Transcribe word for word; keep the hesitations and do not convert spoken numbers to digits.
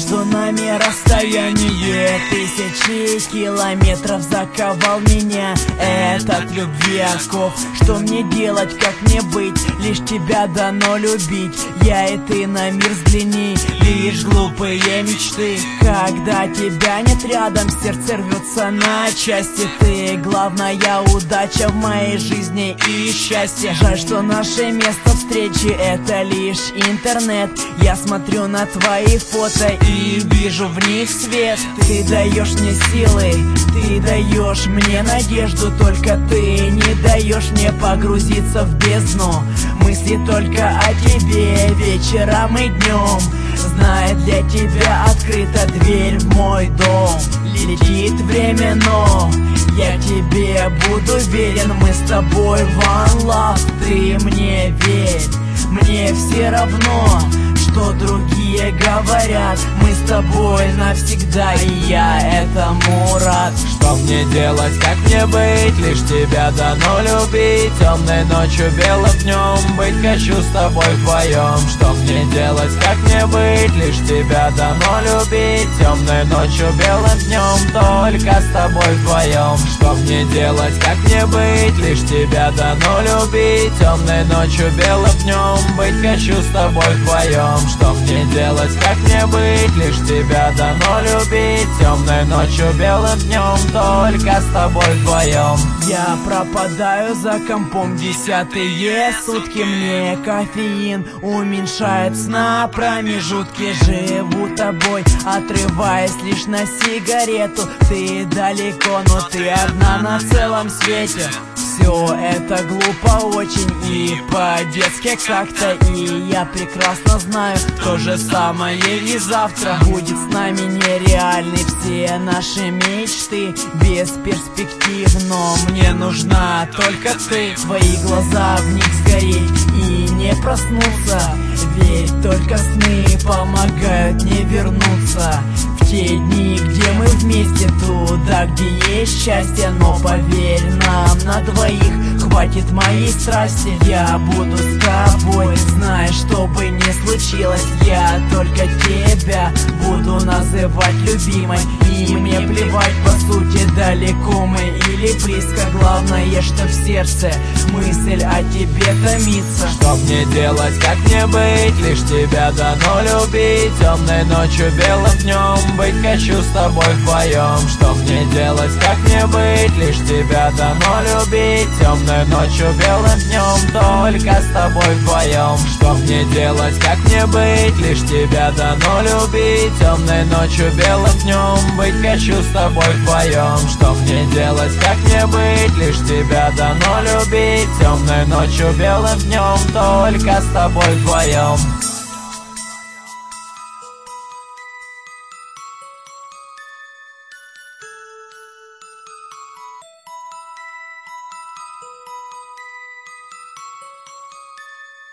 между нами расстояние. Тысячи километров заковал меня этот любви оков. Что мне делать, как мне быть? Лишь тебя дано любить. Я и ты на мир взгляни, лишь глупые мечты. Когда тебя нет рядом, сердце рвется на части. Ты главная удача в моей жизни и счастье. Жаль, что наше место встречи — это лишь интернет. Я смотрю на твои фото и вижу в них свет. Ты даешь мне силы, ты даешь мне надежду. Только ты не даешь мне погрузиться в бездну. Мысли только о тебе вечером и днем. Зная, для тебя открыта дверь в мой дом. Летит время, но я тебе буду верен. Мы с тобой one love, ты мне верь. Мне все равно, что другие говорят. Мы с тобой навсегда, и я этому рад. Что мне делать, как мне быть? Лишь тебя дано любить. Темной ночью, белым днем быть хочу с тобой вдвоем. Что мне делать, как мне быть? Лишь тебя дано любить. Темной ночью, белым днем только с тобой вдвоем. Что мне делать, как мне быть? Лишь тебя дано любить. Темной ночью, белым днем быть хочу с тобой вдвоем. Что мне делать, как мне быть? Лишь тебя дано любить. Темной ночью, белым днем только с тобой вдвоем. Я пропадаю за компом десятые сутки. Мне кофеин уменьшает сна промежутки. Живу тобой, отрываясь лишь на сигарету. Ты далеко, но ты одна на целом свете. Все это глупо очень и по-детски как-то. И я прекрасно знаю, то же самое и завтра будет с нами нереальны все наши мечты без перспектив. Но мне нужна только ты. Твои глаза, в них сгореть и не проснуться. Ведь только сны помогают не вернуться в те дни, где мы вместе, туда, где есть счастье. Но поверь, нам на двоих хватит моей страсти. Я буду с тобой, знаешь, что бы ни случилось. Я только тебя буду называть любимой. И мне плевать, по сути, далеко мы или близко. Главное, что в сердце мысль о тебе томится. Что мне делать, как мне быть? Лишь тебя дано любить. Темной ночью, белым днем быть хочу с тобой вдвоем. Что мне делать, как мне быть? Лишь тебя дано любить. Темной ночью, белым днем только с тобой вдвоем. Что мне делать, как мне быть? Лишь тебя дано любить. Темной ночью, белым днем быть хочу с тобой вдвоем. Что мне делать, как мне быть? Лишь тебя дано любить. Темной ночью, белым днем только с тобой вдвоем.